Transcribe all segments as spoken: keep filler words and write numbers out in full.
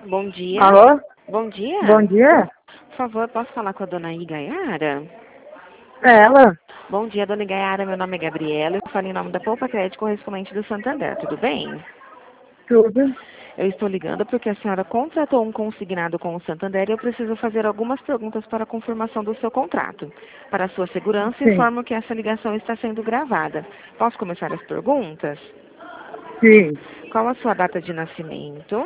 Bom dia. Alô? Bom dia. Bom dia? Por favor, posso falar com a dona Igaiara? É ela? Bom dia, dona Igaiara. Meu nome é Gabriela. Eu falo em nome da Poupa Crédito correspondente do Santander. Tudo bem? Tudo? Eu estou ligando porque a senhora contratou um consignado com o Santander e eu preciso fazer algumas perguntas para a confirmação do seu contrato. Para a sua segurança, Sim. informo que essa ligação está sendo gravada. Posso começar as perguntas? Sim. Qual a sua data de nascimento?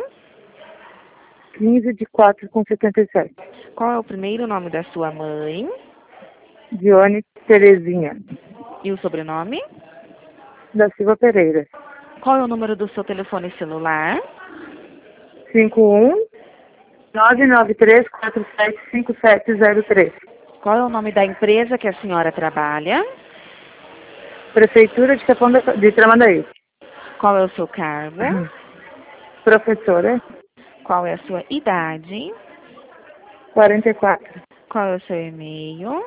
quinze de quatro com setenta e sete. Qual é o primeiro nome da sua mãe? Dione Terezinha. E o sobrenome? Da Silva Pereira. Qual é o número do seu telefone celular? cinco um nove nove três quatro sete cinco sete zero três. Qual é o nome da empresa que a senhora trabalha? Prefeitura de Capão da, de Tramandaí. Qual é o seu cargo? Uhum. Professora, Qual é a sua idade? quarenta e quatro. Qual é o seu e-mail?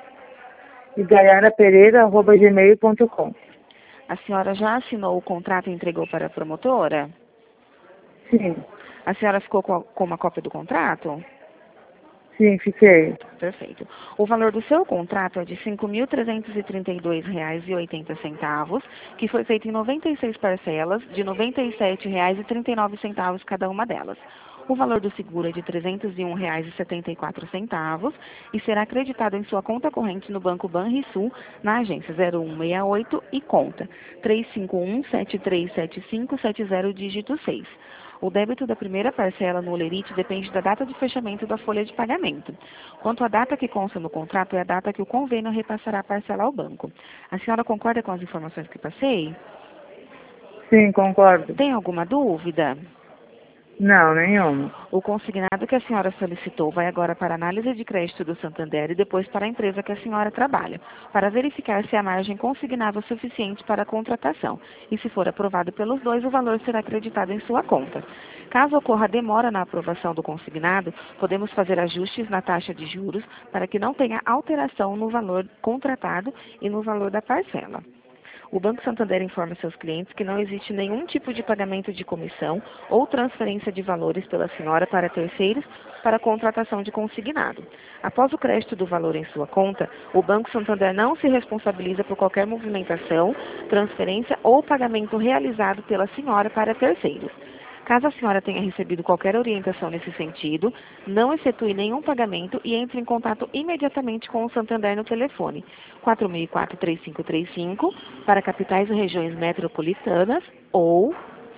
igaiarapereira arroba gmail ponto com. A senhora já assinou o contrato e entregou para a promotora? Sim. A senhora ficou com, a, com uma cópia do contrato? Sim, fiquei. Perfeito. O valor do seu contrato é de cinco mil trezentos e trinta e dois reais e oitenta centavos, que foi feito em noventa e seis parcelas de noventa e sete reais e trinta e nove centavos cada uma delas. O valor do seguro é de trezentos e um reais e setenta e quatro centavos e será acreditado em sua conta corrente no Banco Banrisul, na agência zero um seis oito e conta três cinco um sete três sete cinco sete zero dígito seis. O débito da primeira parcela no Olerite depende da data de fechamento da folha de pagamento. Quanto à data que consta no contrato, é a data que o convênio repassará a parcela ao banco. A senhora concorda com as informações que passei? Sim, concordo. Tem alguma dúvida? Não, nenhuma. O consignado que a senhora solicitou vai agora para a análise de crédito do Santander e depois para a empresa que a senhora trabalha, para verificar se a margem consignável é suficiente para a contratação. E se for aprovado pelos dois, o valor será acreditado em sua conta. Caso ocorra demora na aprovação do consignado, podemos fazer ajustes na taxa de juros para que não tenha alteração no valor contratado e no valor da parcela. O Banco Santander informa seus clientes que não existe nenhum tipo de pagamento de comissão ou transferência de valores pela senhora para terceiros para a contratação de consignado. Após o crédito do valor em sua conta, o Banco Santander não se responsabiliza por qualquer movimentação, transferência ou pagamento realizado pela senhora para terceiros. Caso a senhora tenha recebido qualquer orientação nesse sentido, não efetue nenhum pagamento e entre em contato imediatamente com o Santander no telefone quatro seis quatro, três cinco três cinco para capitais e regiões metropolitanas ou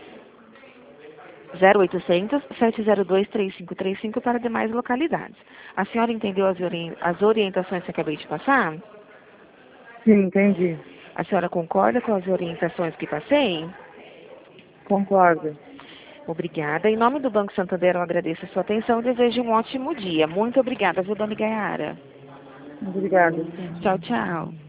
zero oitocentos, sete zero dois, três cinco três cinco para demais localidades. A senhora entendeu as, ori as orientações que acabei de passar? Sim, entendi. A senhora concorda com as orientações que passei? Concordo. Obrigada. Em nome do Banco Santander, eu agradeço a sua atenção e desejo um ótimo dia. Muito obrigada, viu, dona Igaiara? Obrigada. Tchau, tchau.